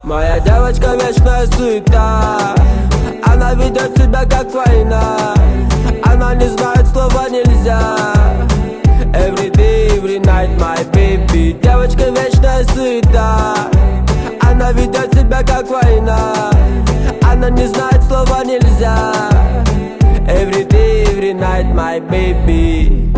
Моя девочка вечная суета, она ведет себя как война, она не знает слова нельзя. Every day, every night, my baby. Девочка вечная суета, она ведет себя как война, она не знает слова нельзя. Every day, every night, my baby.